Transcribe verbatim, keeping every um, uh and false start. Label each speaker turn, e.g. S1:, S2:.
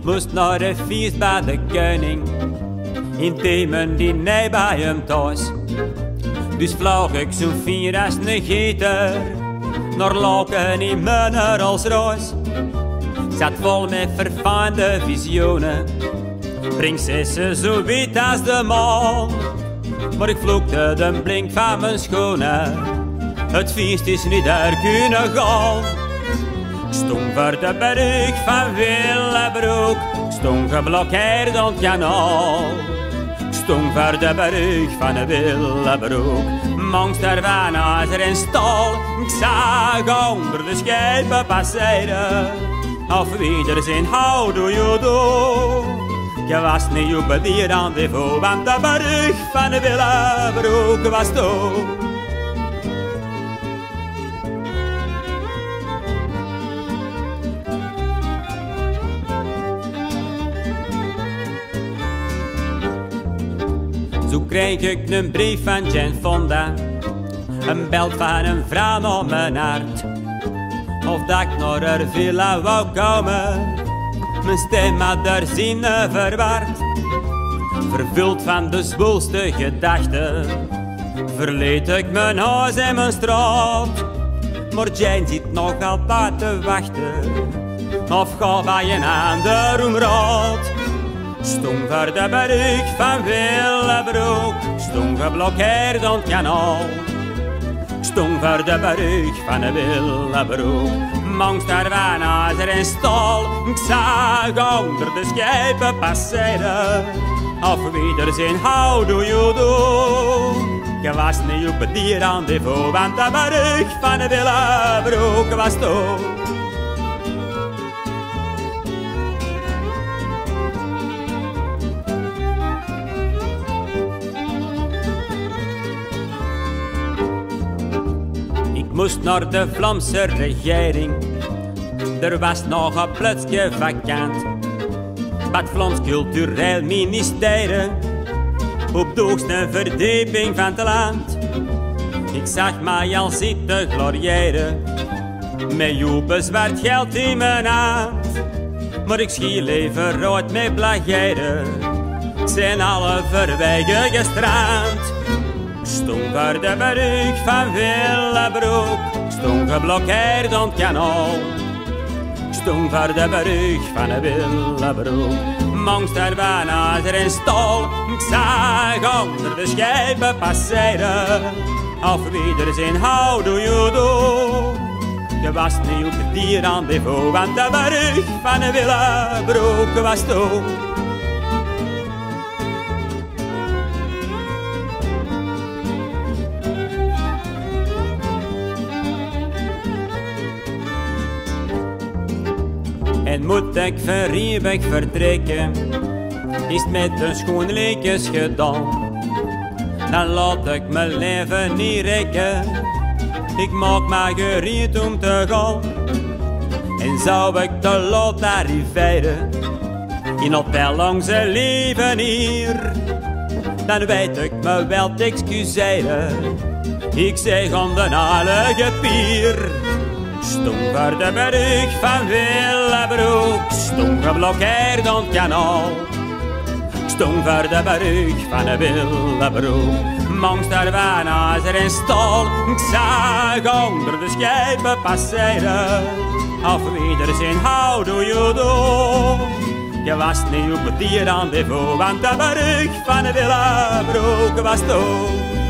S1: moest naar de feest bij de koning. In Themen die nee bij hem thuis. Dus vloog ik zo'n vier als een gieter naar Laken in mijn als roos. Zat vol met verfijnde visioenen, prinsessen zo wit als de maan. Maar ik vloekte de blink van mijn schoenen, het feest is niet daar kunnen gaan. Ik stond voor de brug van Willebroek, ik stond geblokkeerd aan het kanaal. Ik stond voor de brug van Willebroek, langs der Wijnhuizer en stal. Ik zag onder de schepen passeren, auf Wiedersehen, how do you do? Je was niet op die rendezvous, want de brug van Willebroek was toe. Zo kreeg ik een brief van Jane Fonda, een belt van een vrouw naar mijn hart. Of dat ik naar haar villa wou komen, mijn stem had haar zinnen verward. Vervuld van de zwoelste gedachten, verleed ik mijn huis en mijn straat. Maar Jane zit nog altijd te wachten, of ga bij een ander om raad. Stond voor de brug van Willebroek, stond geblokkeerd aan het kanaal. Stond voor de brug van Willebroek, langs der Wijnhuizer en stal. Ik zag onder de schepen passeren, auf Wiedersehen, how do you do? Je was niet op die rendezvous, want de brug van Willebroek was toe. Moest naar de Vlaamse regering, er was nog een plaatsje vakant. Bij het Vlaams Cultureel Ministerie, op de hoogste verdieping van het land. Ik zag mij al zitten gloriëren, met joepen zwart geld in mijn hand. Maar ik schiel even rood met plageren, zijn alle verwegen gestrand. Stond voor de brug van Willebroek, stond geblokkeerd aan het kanaal. Stond voor de brug van Willebroek, langs der Wijnhuizer en stal. Ik zag onder de schepen passeren, auf Wiedersehen, how do you do? Je was niet op die rendezvous, want de brug van Willebroek was toe. En moet ik van Riebeek vertrekken, is het met een schoon leekjes gedaan. Dan laat ik mijn leven niet rekken, ik maak me gereed om te gaan. En zou ik te laat arriveren, in hotel langs het leven hier, dan weet ik me wel te excuseren, ik zeg aan de heilige pier. Stond voor de brug van Willebroek, stond geblokkeerd aan het kanaal. Stond voor de brug van Willebroek, langs der Wijnhuizer en stal. Ik zag onder de schepen passeren, auf Wiedersehen, how do you do? Je was niet op die rendezvous, want de brug van Willebroek was toe.